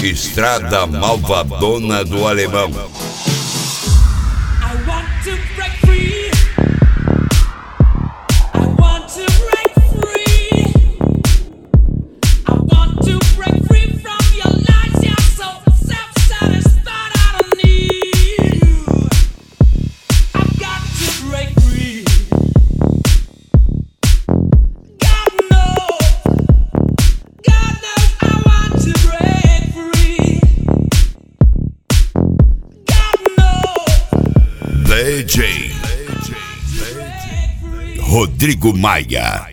Estrada Malvadona do Alemão. DJ Rodrigo Maia.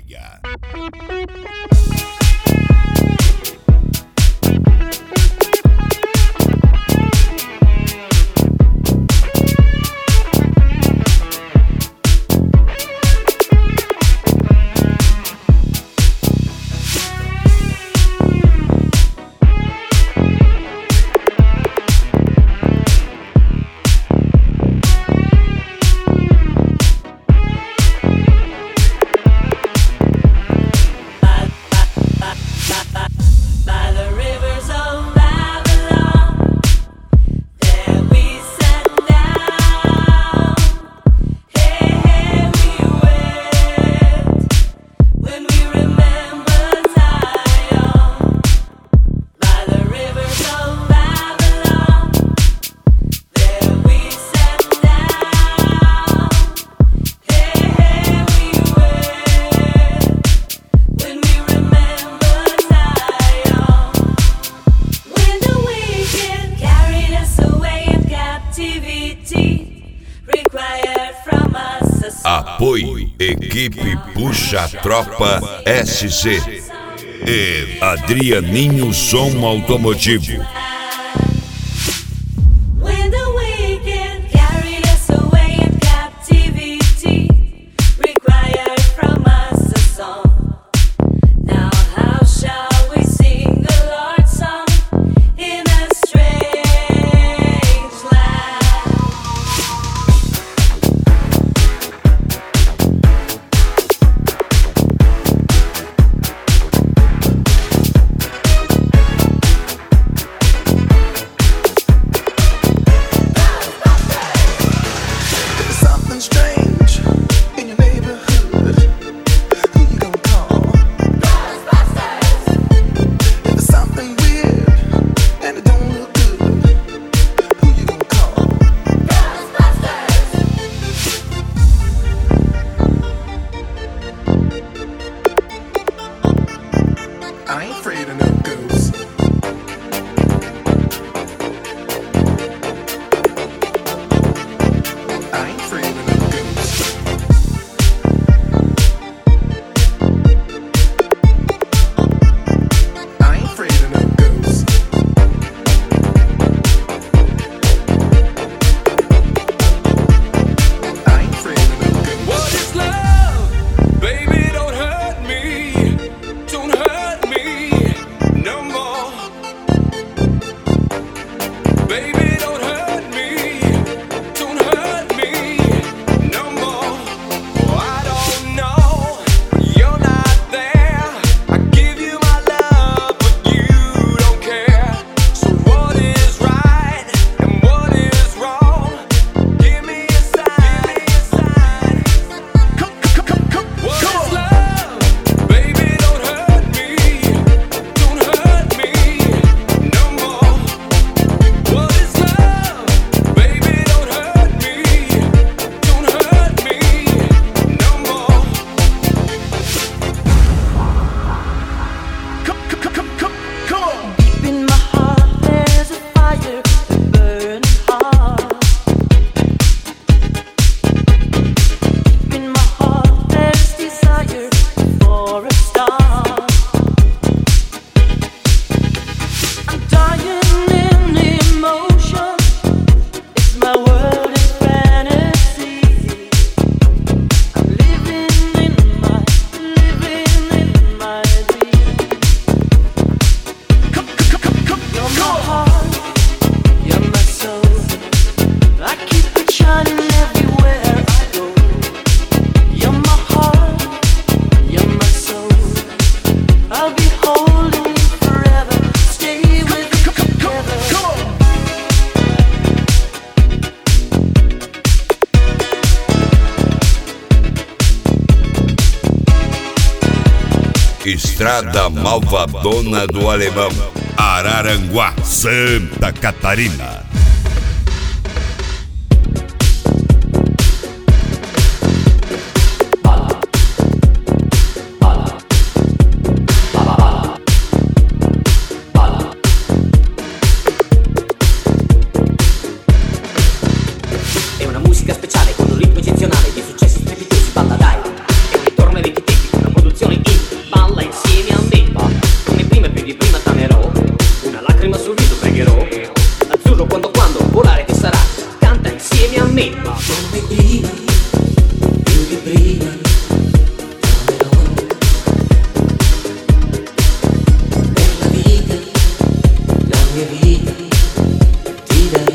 Apoio Equipe Puxa Tropa SC e Adrianinho Som Automotivo. Estrada Malvadona do Alemão, Araranguá, Santa Catarina. È una musica speciale con un ritmo eccezionale di successi strepitosi, balla dai. È un ritorno ai vecchi tempi, una produzione indie. Balla insieme a me, come prima e più di prima t'amerò. Una lacrima sul viso pregherò. Azzurro quando volare ti sarà. Canta insieme a me. Come prima, più di prima t'amerò. Per la vita, la mia vita ti darò.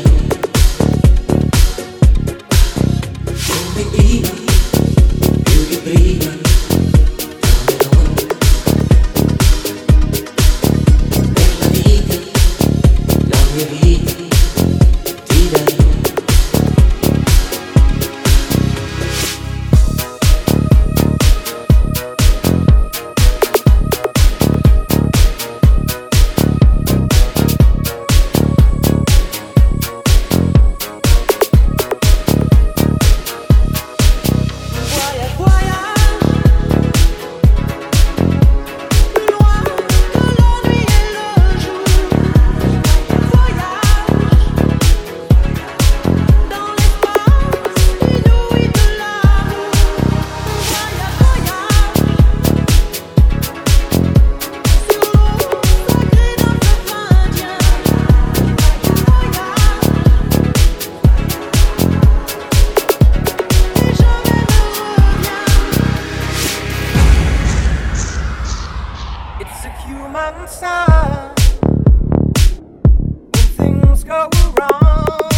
Come prima, più di prima t'amerò. Per la vita, la mia vita ti darò. It's a human sign when things go wrong,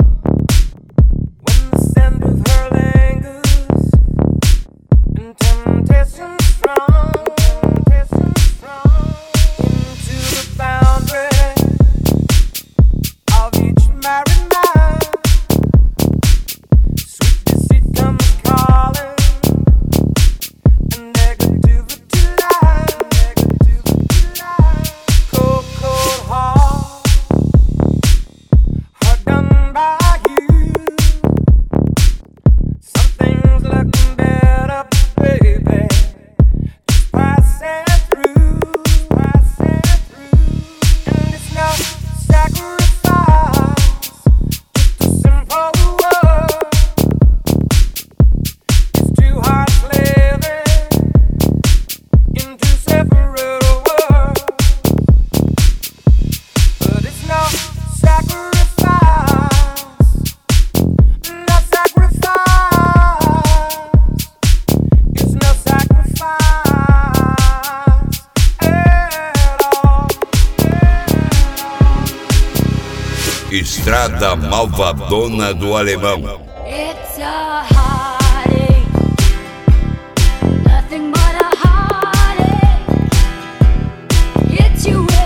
when the scent of her lingers and temptation strong, into the boundary of each married man. Sweet deceit comes calling, and negativity lies. Cold, cold heart, hard done by you. Something's looking better, baby. Just pass it through. And it's no sacrifice, just a simple word. It's two hearts living in two separate worlds. But it's no sacrifice, no sacrifice. It's no sacrifice at all. Estrada Malvadona do Alemão. It's a heartache, nothing but a heartache. It's you.